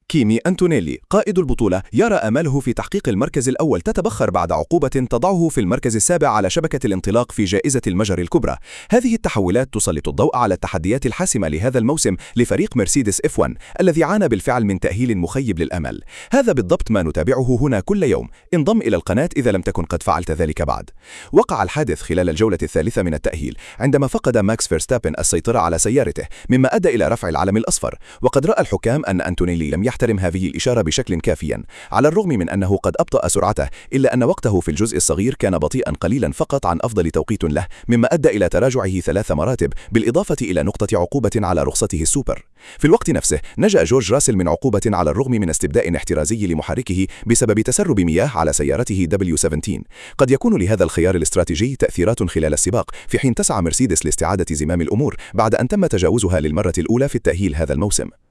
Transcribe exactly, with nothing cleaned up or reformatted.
كيمي أنتونيلي قائد البطولة يرى آماله في تحقيق المركز الأول تتبخر بعد عقوبة تضعه في المركز السابع على شبكة الانطلاق في جائزة المجر الكبرى. هذه التحولات تسلط الضوء على التحديات الحاسمة لهذا الموسم لفريق مرسيدس إف واحد الذي عانى بالفعل من تأهيل مخيب للأمل. هذا بالضبط ما نتابعه هنا كل يوم. انضم إلى القناة إذا لم تكن قد فعلت ذلك بعد. وقع الحادث خلال الجولة الثالثة من التأهيل عندما فقد ماكس فيرستابن السيطرة على سيارته، مما أدى إلى رفع العلم الأصفر. وقد رأى الحكام أن أنتونيلي لم يحترم هذه الإشارة بشكل كافيا، على الرغم من أنه قد أبطأ سرعته، إلا أن وقته في الجزء الصغير كان بطيئا قليلا فقط عن أفضل توقيت له، مما أدى إلى تراجعه ثلاث مراتب بالإضافة إلى نقطة عقوبة على رخصته السوبر. في الوقت نفسه نجا جورج راسل من عقوبة على الرغم من استبداء احترازي لمحركه بسبب تسرب مياه على سيارته دبليو سبعتاشر. قد يكون لهذا الخيار الاستراتيجي تأثيرات خلال السباق، في حين تسعى مرسيدس لاستعادة زمام الأمور بعد أن تم تجاوزها للمرة الأولى في التأهيل هذا الموسم.